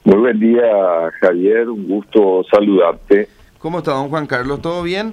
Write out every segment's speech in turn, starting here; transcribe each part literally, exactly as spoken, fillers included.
Muy buen día, Javier, un gusto saludarte. ¿Cómo está, don Juan Carlos? ¿Todo bien?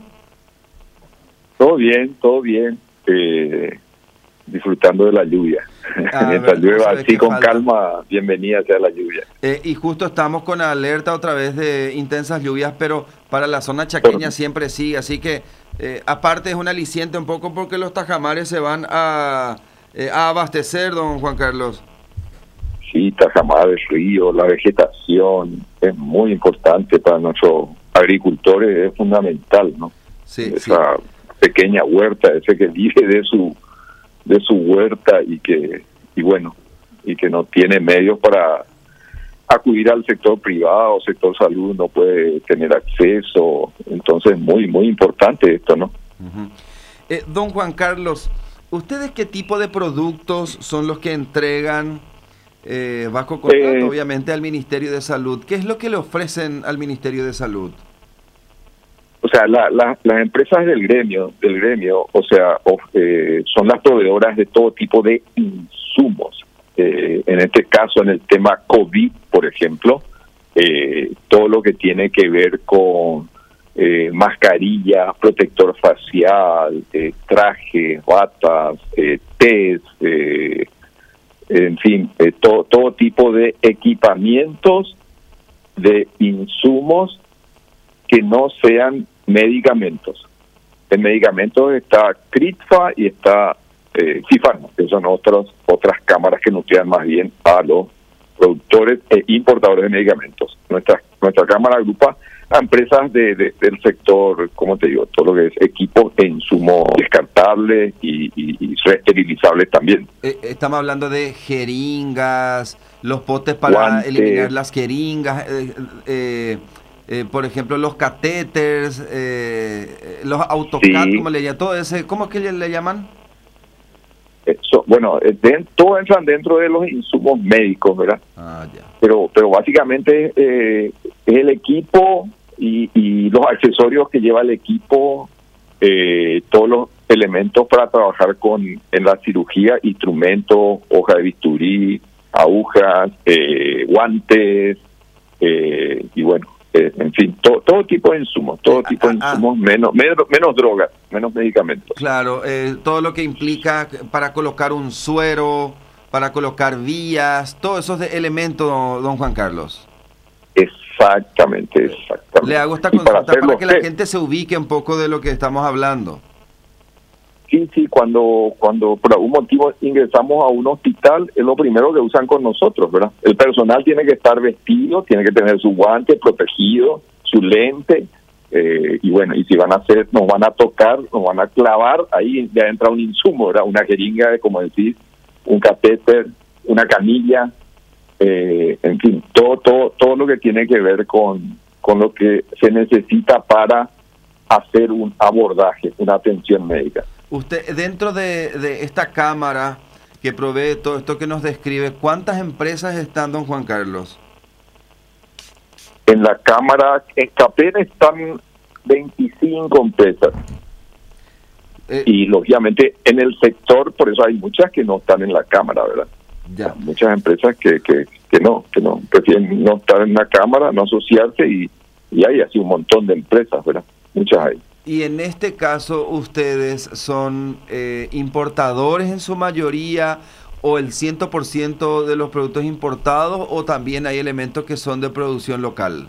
Todo bien, todo bien, eh, disfrutando de la lluvia. Ah, Mientras ver, llueva ¿sabe así qué con falta? calma, bienvenida sea la lluvia. Eh, y justo estamos con alerta otra vez de intensas lluvias, pero para la zona Por- chaqueña siempre sí, así que eh, aparte es un aliciente un poco porque los tajamares se van a, eh, a abastecer, don Juan Carlos. Sí, Tajamar, el río, la vegetación, es muy importante para nuestros agricultores, es fundamental, ¿no? Sí, sí. Esa pequeña huerta, ese que vive de su de su huerta y que y bueno y que no tiene medios para acudir al sector privado, sector salud, no puede tener acceso. Entonces, muy, muy importante esto, ¿no? Ujú. Eh, don Juan Carlos, ¿ustedes qué tipo de productos son los que entregan eh, bajo contrato, Eh, obviamente, al Ministerio de Salud? ¿Qué es lo que le ofrecen al Ministerio de Salud? o sea, la, la- las empresas del gremio, del gremio, o sea, of- eh, son las proveedoras de todo tipo de insumos. Eh, en este caso, en el tema COVID, por ejemplo, eh, todo lo que tiene que ver con eh, mascarillas, protector facial, eh, trajes, batas, eh, test, eh, en fin, eh, todo, todo tipo de equipamientos, de insumos que no sean medicamentos. En medicamentos está CRITFA y está eh, Cifarma, que son otras otras cámaras que nuclean más bien a los productores e importadores de medicamentos. Nuestra nuestra cámara agrupa a empresas de, de- del sector, como te digo, todo lo que es equipos e insumos descartables y, y, y reesterilizables también. Eh, estamos hablando de jeringas, los potes para Guantes. eliminar las jeringas, eh, eh, eh, por ejemplo, los catéteres, eh, eh, los AutoCAD, Sí, ¿cómo le llaman? Todo ese, ¿cómo es que le, le llaman? eso, bueno, eh, den- todo entran dentro de los insumos médicos, ¿verdad? Ah, ya. pero pero básicamente eh, es el equipo y, y los accesorios que lleva el equipo, eh, todos los elementos para trabajar con en la cirugía, instrumentos, hoja de bisturí, agujas, eh, guantes, eh, y bueno, eh, en fin, to- todo tipo de insumos, todo Eh, tipo de ah, ah, insumos, menos, menos, menos drogas, menos medicamentos. Claro, eh, todo lo que implica para colocar un suero, para colocar vías, todos esos de- elementos, don Juan Carlos. Exactamente, exactamente. Le hago esta Y para consulta hacer para los que la test, gente se ubique un poco de lo que estamos hablando. sí, sí, cuando, cuando por algún motivo ingresamos a un hospital, es lo primero que usan con nosotros, ¿verdad? El personal tiene que estar vestido, tiene que tener su guante protegido, su lente, eh, y bueno, y si van a hacer, nos van a tocar, nos van a clavar, ahí ya entra un insumo, ¿verdad? Una jeringa, como decís, un catéter, una canilla, eh, en fin, todo, todo, todo lo que tiene que ver con, con lo que se necesita para hacer un abordaje, una atención médica. Usted, dentro de, de esta cámara que provee todo esto que nos describe, ¿cuántas empresas están, don Juan Carlos? En la Cámara, en CAPEN están veinticinco empresas Eh, y lógicamente en el sector, por eso hay muchas que no están en la Cámara, ¿verdad? ya. Muchas empresas que, que, que no, que no, prefieren no estar en la Cámara, no asociarse y, y hay así un montón de empresas, ¿verdad? Muchas hay. Y en este caso, ¿ustedes son eh, importadores en su mayoría o el cien por ciento de los productos importados o también hay elementos que son de producción local?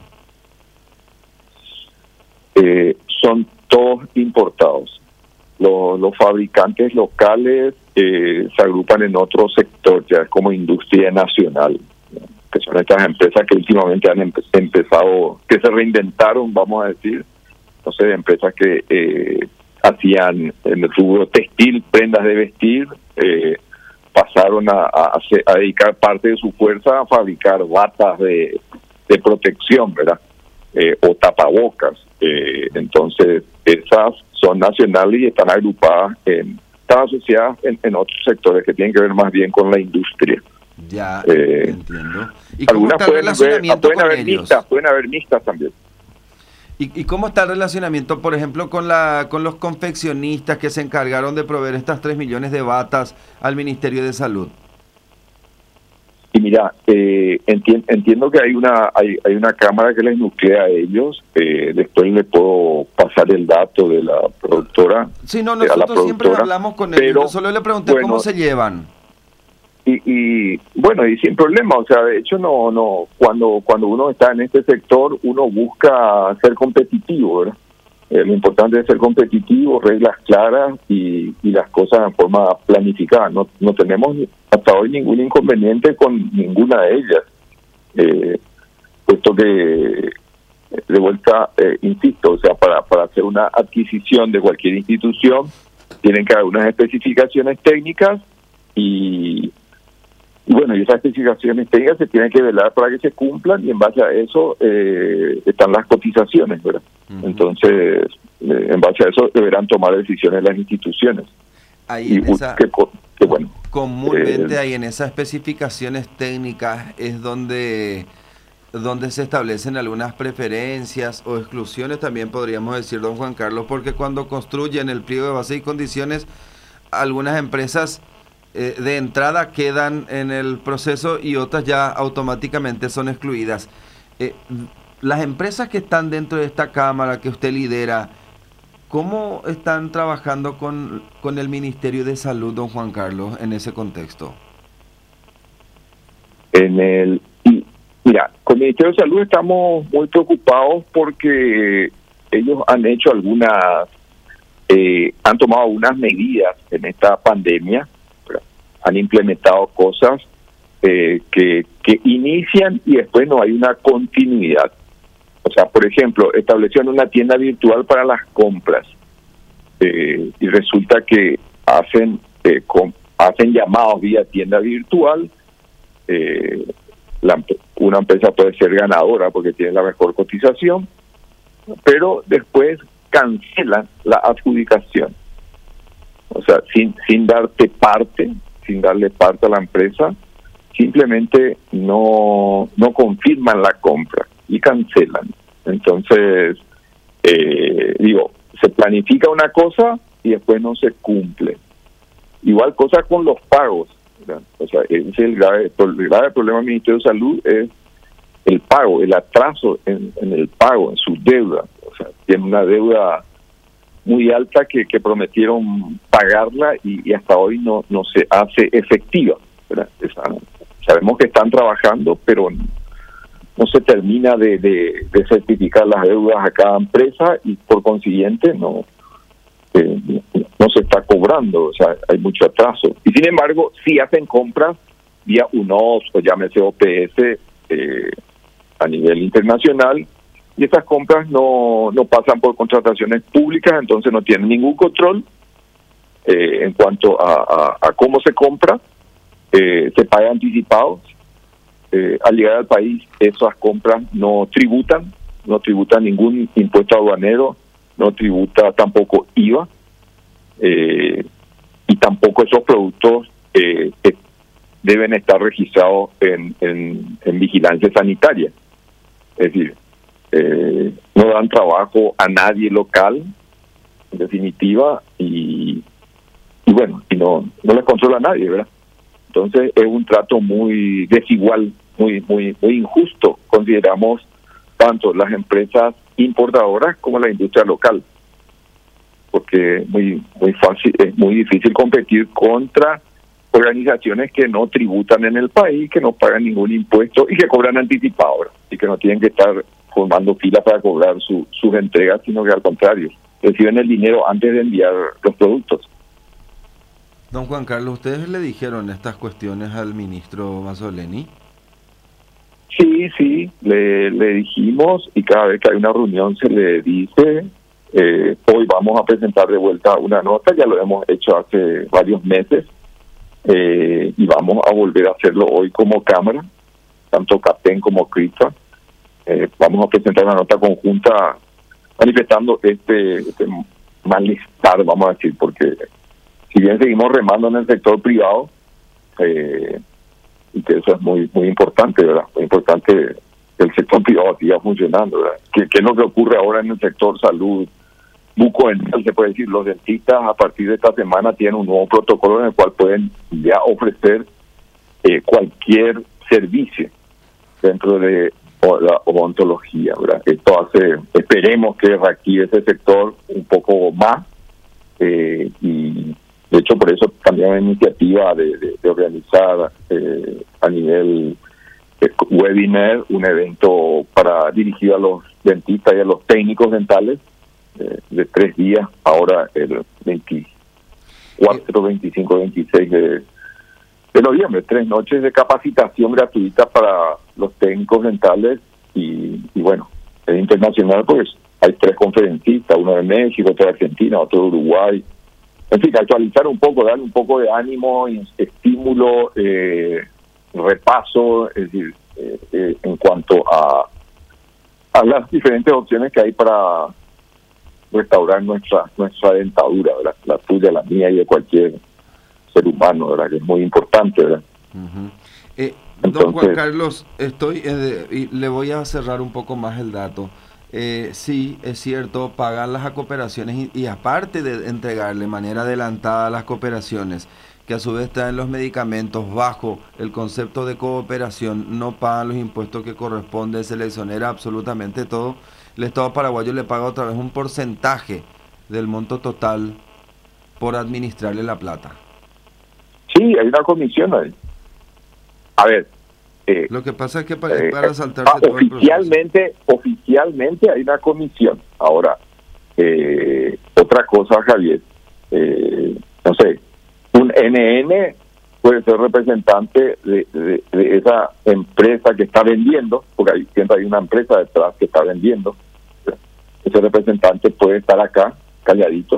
Eh, son todos importados. Los, los fabricantes locales eh, se agrupan en otro sector, ya como industria nacional, ¿no? Que son estas empresas que últimamente han empe- empezado, que se reinventaron, vamos a decir. Entonces, empresas que eh, hacían en el rubro textil, prendas de vestir, eh, pasaron a, a, hacer- a dedicar parte de su fuerza a fabricar batas de, de protección, ¿verdad? Eh, o tapabocas. Eh, entonces, esas son nacionales y están agrupadas, en, están asociadas en, en otros sectores que tienen que ver más bien con la industria. Ya, Eh, entiendo. ¿Y cómo Algunas está el pueden, ver, relacionamiento pueden con haber ellos? mixtas, pueden haber mixtas también. ¿Y, y cómo está el relacionamiento, por ejemplo, con la con los confeccionistas que se encargaron de proveer estas tres millones de batas al Ministerio de Salud? Y mira, eh, enti- entiendo que hay una hay, hay una cámara que les nuclea a ellos. Eh, después le puedo pasar el dato de la productora. Sí, no, eh, a la nosotros siempre productora, hablamos con ellos. pero Yo solo le pregunté bueno, cómo se llevan. Y, y bueno, y sin problema, o sea, de hecho no no cuando cuando uno está en este sector uno busca ser competitivo, ¿verdad? Eh, lo importante es ser competitivo, reglas claras y, y las cosas en forma planificada. No no tenemos hasta hoy ningún inconveniente con ninguna de ellas, eh, puesto que de vuelta, eh, insisto, o sea, para para hacer una adquisición de cualquier institución tienen que haber unas especificaciones técnicas y Y bueno, y esas especificaciones técnicas se tienen que velar para que se cumplan y en base a eso eh, están las cotizaciones, ¿verdad? Uh-huh. Entonces, eh, en base a eso deberán tomar decisiones las instituciones. Ahí y en esa, que, que bueno, comúnmente eh, ahí en esas especificaciones técnicas es donde, donde se establecen algunas preferencias o exclusiones, también podríamos decir, don Juan Carlos, porque cuando construyen el pliego de base y condiciones, algunas empresas Eh, de entrada quedan en el proceso y otras ya automáticamente son excluidas. Eh, las empresas que están dentro de esta cámara que usted lidera, ¿cómo están trabajando con, con el Ministerio de Salud, don Juan Carlos, en ese contexto? En el y, mira, con el Ministerio de Salud estamos muy preocupados porque ellos han hecho algunas, eh, han tomado algunas medidas en esta pandemia. Han implementado cosas eh, que, que inician y después no hay una continuidad. O sea, por ejemplo, establecieron una tienda virtual para las compras eh, y resulta que hacen eh, com, hacen llamados vía tienda virtual. Eh, la, una empresa puede ser ganadora porque tiene la mejor cotización, pero después cancelan la adjudicación. O sea, sin sin darte parte, sin darle parte a la empresa, simplemente no no confirman la compra y cancelan. Entonces, eh, digo, se planifica una cosa y después no se cumple. Igual cosa con los pagos, ¿verdad? O sea, ese es el grave, el grave problema del Ministerio de Salud, es el pago, el atraso en, en el pago, en su deuda. O sea, tiene una deuda muy alta que, que prometieron pagarla y, y hasta hoy no no se hace efectiva, ¿verdad? Esa, sabemos que están trabajando, pero no se termina de, de, de certificar las deudas a cada empresa y por consiguiente no, eh, no se está cobrando, o sea, hay mucho atraso. Y sin embargo, sí hacen compras vía U N O S o llámese O P S eh, a nivel internacional, y esas compras no no pasan por contrataciones públicas, entonces no tienen ningún control eh, en cuanto a, a, a cómo se compra, eh, se paga anticipado. Eh, al llegar al país, esas compras no tributan, no tributan ningún impuesto aduanero, no tributa tampoco I V A, eh, y tampoco esos productos eh, eh, deben estar registrados en, en, en vigilancia sanitaria. Es decir, Eh, no dan trabajo a nadie local, en definitiva, y, y bueno, y no no les controla a nadie, ¿verdad? Entonces es un trato muy desigual, muy muy muy injusto, consideramos, tanto las empresas importadoras como la industria local, porque es muy muy fácil, es muy difícil competir contra organizaciones que no tributan en el país, que no pagan ningún impuesto y que cobran anticipado, ¿verdad? Y que no tienen que estar formando filas para cobrar su, sus entregas, sino que al contrario, reciben el dinero antes de enviar los productos. Don Juan Carlos, ¿ustedes le dijeron estas cuestiones al ministro Mazzoleni? Sí, sí, le, le dijimos, y cada vez que hay una reunión se le dice, eh, hoy vamos a presentar de vuelta una nota, ya lo hemos hecho hace varios meses, eh, y vamos a volver a hacerlo hoy como Cámara, tanto CAPEN como CRISA. Eh, vamos a presentar una nota conjunta manifestando este, este malestar, vamos a decir, porque si bien seguimos remando en el sector privado, eh, y que eso es muy muy importante, ¿verdad? Muy importante que el sector privado siga funcionando, ¿verdad? ¿Qué, qué es lo que ocurre ahora en el sector salud bucodental? Se puede decir, los dentistas a partir de esta semana tienen un nuevo protocolo en el cual pueden ya ofrecer eh, cualquier servicio dentro de la odontología, ¿verdad? Esto hace, esperemos que reactive ese sector un poco más, eh, y de hecho por eso también hay iniciativa de, de, de organizar eh, a nivel eh, webinar un evento para dirigido a los dentistas y a los técnicos dentales eh, de tres días, ahora el veinticuatro, veinticinco, veintiséis de de noviembre, tres noches de capacitación gratuita para los técnicos dentales y, y bueno, es internacional, pues hay tres conferencistas, uno de México, otro de Argentina, otro de Uruguay. En fin, actualizar un poco, darle un poco de ánimo, estímulo, eh, repaso, es decir, eh, eh, en cuanto a, a las diferentes opciones que hay para restaurar nuestra nuestra dentadura, ¿verdad? La tuya, la mía y de cualquier ser humano, ¿verdad? Que es muy importante, ¿verdad? Uh-huh. eh, Entonces, don Juan Carlos, estoy eh, y le voy a cerrar un poco más el dato. Eh, sí, es cierto, pagar las cooperaciones y, y aparte de entregarle de manera adelantada las cooperaciones, que a su vez traen los medicamentos bajo el concepto de cooperación, no pagan los impuestos que corresponden, se les exonera absolutamente todo. El Estado paraguayo le paga otra vez un porcentaje del monto total por administrarle la plata. Sí, hay una comisión ahí. A ver. Eh, Lo que pasa es que para, eh, para saltarse ah, todo oficialmente, el proceso. Oficialmente hay una comisión. Ahora, eh, otra cosa, Javier, eh, no sé, un N N puede ser representante de, de, de esa empresa que está vendiendo, porque hay, siempre hay una empresa detrás que está vendiendo. Ese representante puede estar acá, calladito,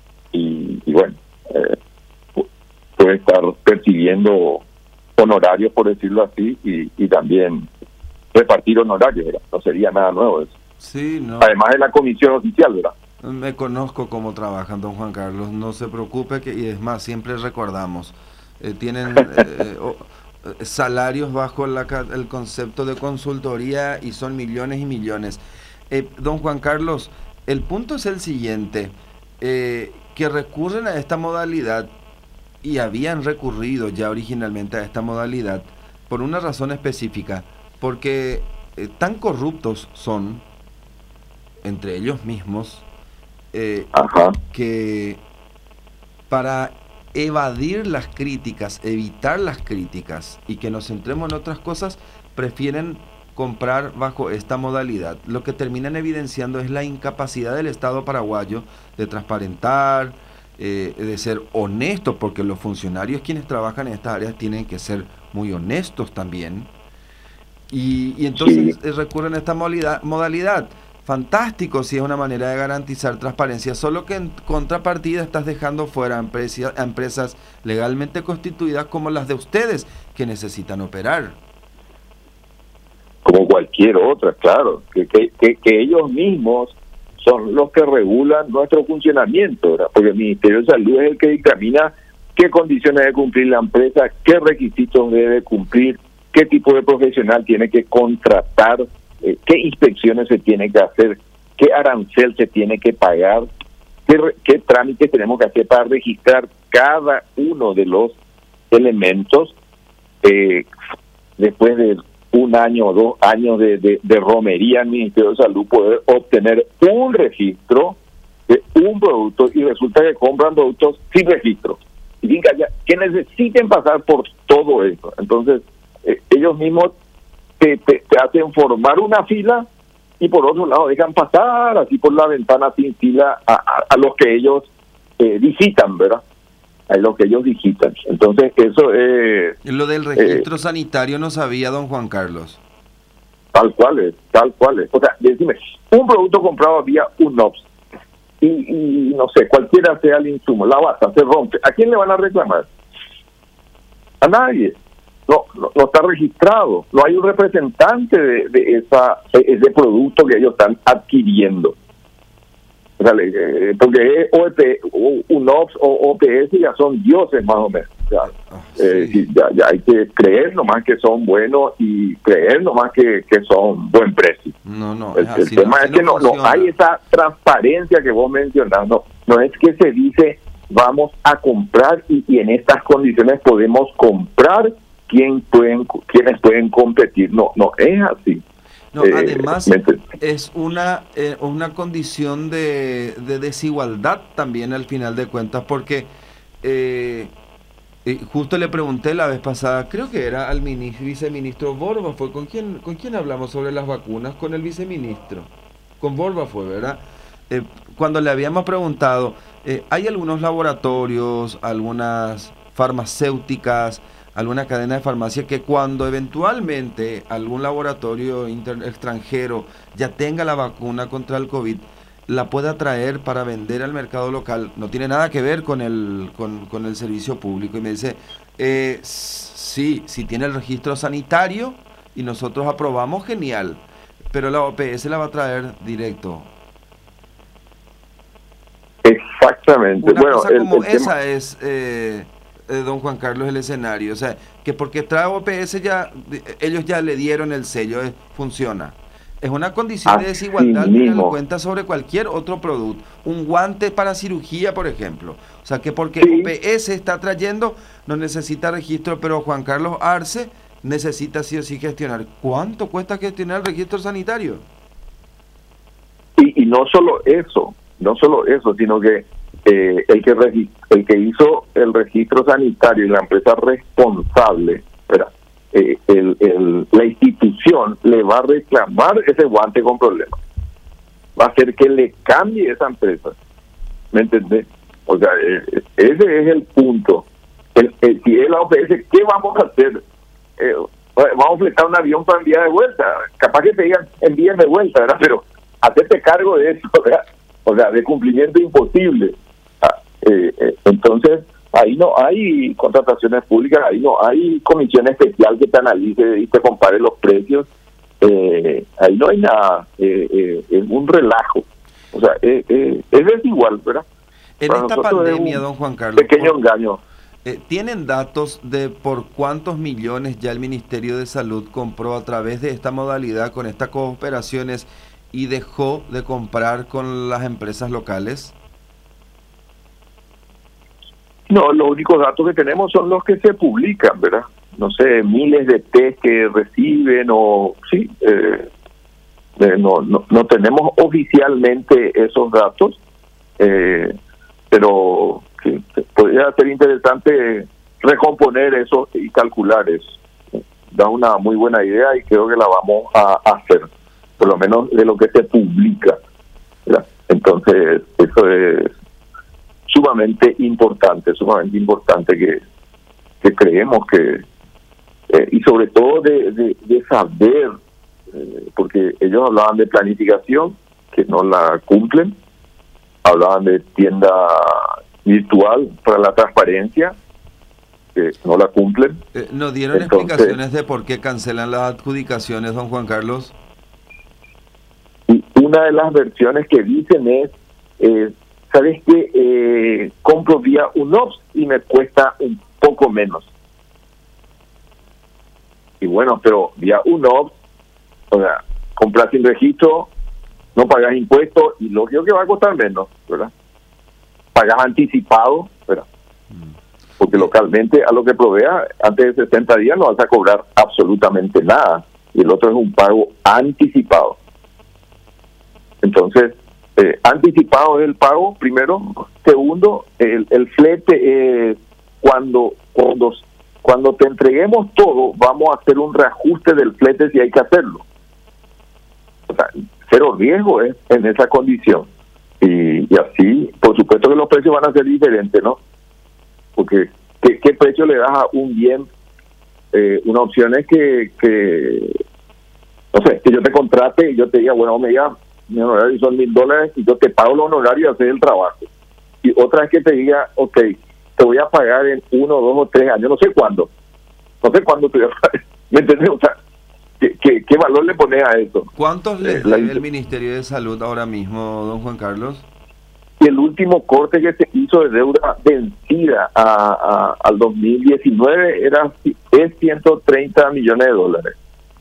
y, y bueno, eh, puede estar percibiendo honorarios, por decirlo así, y, y también repartir honorarios, ¿verdad? No sería nada nuevo eso. Sí, no. Además de la comisión oficial, ¿verdad? Me conozco cómo trabajan, don Juan Carlos, no se preocupe, que y es más, siempre recordamos, eh, tienen eh, oh, salarios bajo la, el concepto de consultoría y son millones y millones. Eh, don Juan Carlos, el punto es el siguiente, eh, que recurren a esta modalidad y habían recurrido ya originalmente a esta modalidad por una razón específica, porque eh, tan corruptos son entre ellos mismos eh, que para evadir las críticas, evitar las críticas y que nos centremos en otras cosas, prefieren comprar bajo esta modalidad. Lo que terminan evidenciando es la incapacidad del Estado paraguayo de transparentar, Eh, de ser honestos, porque los funcionarios quienes trabajan en estas áreas tienen que ser muy honestos también, y, y entonces sí. eh, recurren a esta modalidad, modalidad. Fantástico si es una manera de garantizar transparencia, solo que en contrapartida estás dejando fuera a empresas, a empresas legalmente constituidas como las de ustedes, que necesitan operar. Como cualquier otra, claro, que, que, que, que ellos mismos son los que regulan nuestro funcionamiento, ¿verdad? Porque el Ministerio de Salud es el que dictamina qué condiciones debe cumplir la empresa, qué requisitos debe cumplir, qué tipo de profesional tiene que contratar, eh, qué inspecciones se tiene que hacer, qué arancel se tiene que pagar, qué, qué trámites tenemos que hacer para registrar cada uno de los elementos eh, después de un año o dos años de, de, de romería en el Ministerio de Salud, poder obtener un registro de un producto y resulta que compran productos sin registro. Y que, que necesiten pasar por todo eso. Entonces, eh, ellos mismos te, te, te hacen formar una fila y por otro lado dejan pasar así por la ventana sin fila a, a, a los que ellos eh, visitan, ¿verdad? A los que ellos digitan. Entonces, eso es... Lo del registro eh, sanitario no sabía, don Juan Carlos. Tal cual es, tal cual es. O sea, decime, un producto comprado vía un O P S y, y no sé, cualquiera sea el insumo, la bata se rompe, ¿a quién le van a reclamar? A nadie. No, no, no está registrado. No hay un representante de, de esa de ese producto que ellos están adquiriendo. O sea, eh, porque O E P, un O P S o O P S ya son dioses más o menos. O sea, oh, eh, sí. ya, ya hay que creer nomás que son buenos y creer nomás que, que son buen precio. No, no. El, el tema no, es que no, no, no hay esa transparencia que vos mencionás. No, no es que se dice vamos a comprar y, y en estas condiciones podemos comprar quién pueden, quiénes pueden competir. No, no es así. No, Eh, además ¿me entiendes? es una, eh, una condición de, de desigualdad también al final de cuentas, porque eh, eh, justo le pregunté la vez pasada, creo que era al ministro, viceministro Borba, fue con quién, con quién hablamos sobre las vacunas, con el viceministro, con Borba fue, ¿verdad? Eh, cuando le habíamos preguntado, eh, hay algunos laboratorios, algunas farmacéuticas, alguna cadena de farmacia que cuando eventualmente algún laboratorio inter- extranjero ya tenga la vacuna contra el COVID, la pueda traer para vender al mercado local. No tiene nada que ver con el, con, con el servicio público. Y me dice, eh, sí, si tiene el registro sanitario y nosotros aprobamos, genial. Pero la O P S la va a traer directo. Exactamente. Una Bueno, cosa el, como el tema- esa es, eh, eh, don Juan Carlos, el escenario. O sea, que porque trae O P S ya, de- ellos ya le dieron el sello, eh, funciona. Es una condición de así desigualdad tener en mismo. cuenta sobre cualquier otro producto. Un guante para cirugía, por ejemplo. O sea, que porque Sí. O P S está trayendo, no necesita registro, pero Juan Carlos Arce necesita sí o sí gestionar. ¿Cuánto cuesta gestionar el registro sanitario? Y, y no solo eso, no solo eso, sino que eh, el que regi- el que hizo el registro sanitario y la empresa responsable, ¿verdad? Eh, el, el, la institución le va a reclamar ese guante con problemas. Va a hacer que le cambie esa empresa. ¿Me entendés? O sea, eh, ese es el punto. El, el, si es la O P S, ¿qué vamos a hacer? Eh, vamos a fletar un avión para enviar de vuelta. Capaz que te digan, envíen de vuelta, ¿verdad? Pero hacerte cargo de eso, ¿verdad? O sea, de cumplimiento imposible. Ah, eh, eh, entonces, ahí no hay contrataciones públicas, ahí no hay comisión especial que te analice y te compare los precios. Eh, ahí no hay nada. Eh, eh, es un relajo. O sea, eh, eh, es desigual, ¿verdad? En Para esta nosotros es pandemia, un don Juan Carlos, pequeño por- engaño. Eh, ¿tienen datos de por cuántos millones ya el Ministerio de Salud compró a través de esta modalidad, con estas cooperaciones, y dejó de comprar con las empresas locales? No, los únicos datos que tenemos son los que se publican, ¿verdad? No sé, miles de test que reciben o sí, eh, eh, no, no, no tenemos oficialmente esos datos, eh, pero sí, podría ser interesante recomponer eso y calcular eso. Da una muy buena idea y creo que la vamos a hacer, por lo menos de lo que se publica, ¿verdad? Entonces, eso es sumamente importante, sumamente importante que, que creemos que, eh, y sobre todo de, de, de saber, eh, porque ellos hablaban de planificación, que no la cumplen, hablaban de tienda virtual para la transparencia, que no la cumplen. Eh, ¿nos dieron Entonces, explicaciones de por qué cancelan las adjudicaciones, don Juan Carlos? y una de las versiones que dicen es, eh, ¿sabes qué? Eh, compro vía UNOPS y me cuesta un poco menos. Y bueno, pero vía UNOPS, o sea, compras sin registro, no pagas impuestos y lógico que va a costar menos, ¿verdad? Pagas anticipado, ¿verdad? Porque localmente a lo que provea, antes de sesenta días no vas a cobrar absolutamente nada. Y el otro es un pago anticipado. Entonces, eh, anticipado es el pago, primero. Segundo, el, el flete, es cuando, cuando, cuando te entreguemos todo, vamos a hacer un reajuste del flete si hay que hacerlo. O sea, cero riesgo es en esa condición. Y, y así, por supuesto que los precios van a ser diferentes, ¿no? Porque ¿qué, qué precio le das a un bien? Eh, una opción es que, que, no sé, que yo te contrate y yo te diga, bueno, me diga, mi honorario son mil dólares y yo te pago los honorarios y hacer el trabajo. Y otra es que te diga, ok, te voy a pagar en uno, dos o tres años, no sé cuándo, no sé cuándo te voy a pagar, ¿me entiendes? O sea, ¿qué, qué, qué valor le pones a eso? ¿Cuántos les Eh, la- debe el Ministerio de Salud ahora mismo, don Juan Carlos? Y el último corte que se hizo de deuda vencida a, a, al dos mil diecinueve era es ciento treinta millones de dólares.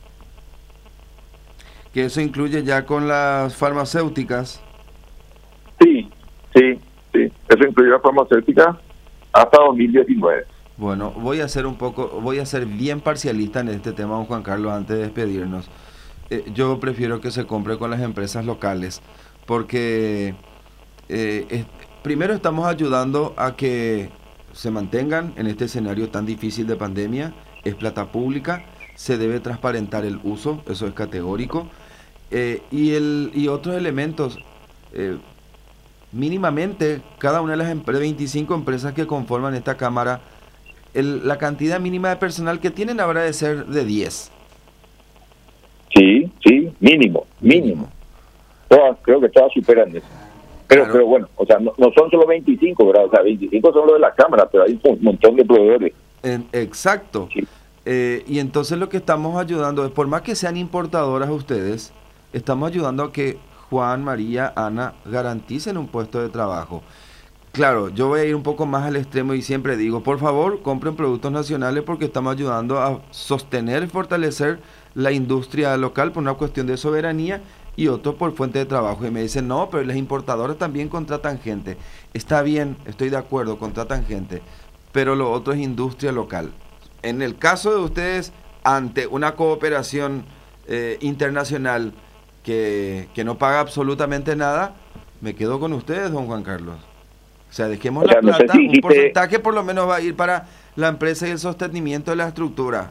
Que eso incluye ya con las farmacéuticas. Sí, sí, sí. Eso incluye la farmacéutica hasta dos mil diecinueve. Bueno, voy a ser un poco, voy a ser bien parcialista en este tema, don Juan Carlos, antes de despedirnos. Eh, yo prefiero que se compre con las empresas locales, porque eh, es- primero estamos ayudando a que se mantengan en este escenario tan difícil de pandemia, es plata pública, se debe transparentar el uso, eso es categórico, eh, y, el, y otros elementos. eh, Mínimamente, cada una de las empre- veinticinco empresas que conforman esta cámara, el- la cantidad mínima de personal que tienen habrá de ser de diez Sí, sí, mínimo, mínimo. mínimo. Todas, creo que todas superan eso. Pero, Claro, pero bueno, o sea, no, no son solo veinticinco, ¿verdad? O sea, veinticinco son los de la Cámara, pero hay un montón de proveedores. en- exacto. Sí. Eh, y entonces lo que estamos ayudando es, por más que sean importadoras ustedes, estamos ayudando a que Juan, María, Ana garanticen un puesto de trabajo. Claro, yo voy a ir un poco más al extremo y siempre digo, por favor, compren productos nacionales porque estamos ayudando a sostener y fortalecer la industria local por una cuestión de soberanía y otro por fuente de trabajo. Y me dicen, no, pero las importadoras también contratan gente. Está bien, estoy de acuerdo, contratan gente, pero lo otro es industria local. En el caso de ustedes, ante una cooperación eh, internacional que, que no paga absolutamente nada, me quedo con ustedes, don Juan Carlos. O sea, dejemos O la sea, no sé plata, si, un si te... porcentaje por lo menos va a ir para la empresa y el sostenimiento de la estructura.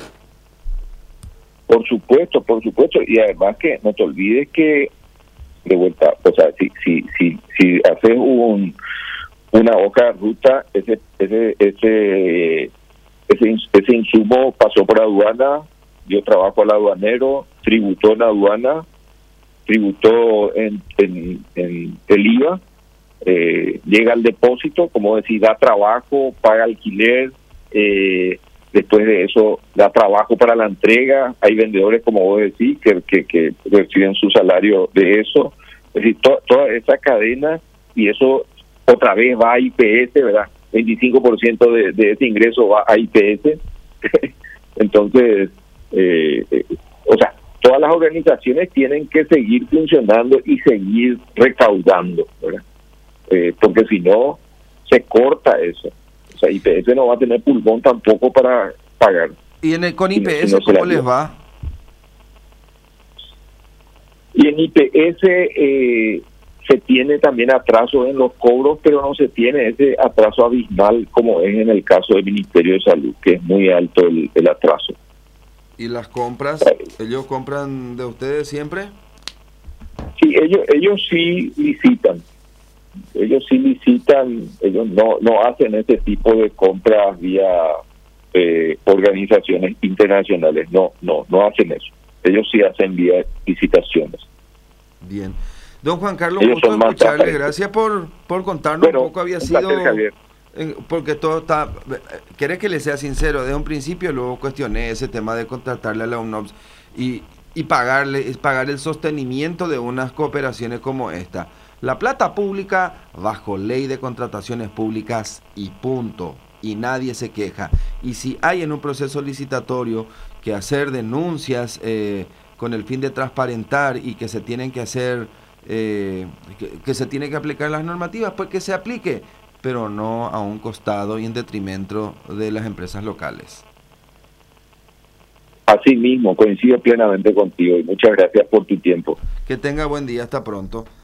Por supuesto, por supuesto. Y además que no te olvides que, de vuelta, o sea, si si si, si haces un, una hoja de ruta, ese ese ese ese, ins- ese insumo pasó por aduana, dio trabajo al aduanero, tributó en aduana, tributó en, en, en el I V A, eh, llega al depósito, como decir, da trabajo, paga alquiler, eh, después de eso da trabajo para la entrega, hay vendedores, como vos decís, que, que, que reciben su salario de eso, es decir, to- toda esa cadena, y eso otra vez va a I P S, ¿verdad? veinticinco por ciento de, de ese ingreso va a I P S, entonces, eh, eh, o sea, todas las organizaciones tienen que seguir funcionando y seguir recaudando, ¿verdad? Eh, porque si no, se corta eso. O sea, I P S no va a tener pulmón tampoco para pagar. ¿Y en el, con Si no- si I P S no se cómo la les dio. va? Y en I P S eh, se tiene también atraso en los cobros, pero no se tiene ese atraso abismal como es en el caso del Ministerio de Salud, que es muy alto el, el atraso. ¿Y las compras? ¿Ellos compran de ustedes siempre? Sí, ellos, ellos sí licitan. Ellos sí licitan, ellos no no hacen ese tipo de compras vía eh, organizaciones internacionales, no no no hacen eso. Ellos sí hacen vía licitaciones. Bien. Don Juan Carlos, Ellos gusto son más escucharle. transparentes. Gracias por, por contarnos Bueno, un poco. Había un sido... placer, Javier. eh, Porque todo está... eh, ¿Querés que le sea sincero? Desde un principio luego cuestioné ese tema de contratarle a la UNOPS y, y pagarle, es pagar el sostenimiento de unas cooperaciones como esta. La plata pública bajo ley de contrataciones públicas y punto. Y nadie se queja. Y si hay en un proceso licitatorio que hacer denuncias eh, con el fin de transparentar y que se tienen que hacer, eh, que, que se tiene que aplicar las normativas, pues que se aplique, pero no a un costado y en detrimento de las empresas locales. Así mismo, coincido plenamente contigo y muchas gracias por tu tiempo. Que tenga buen día, hasta pronto.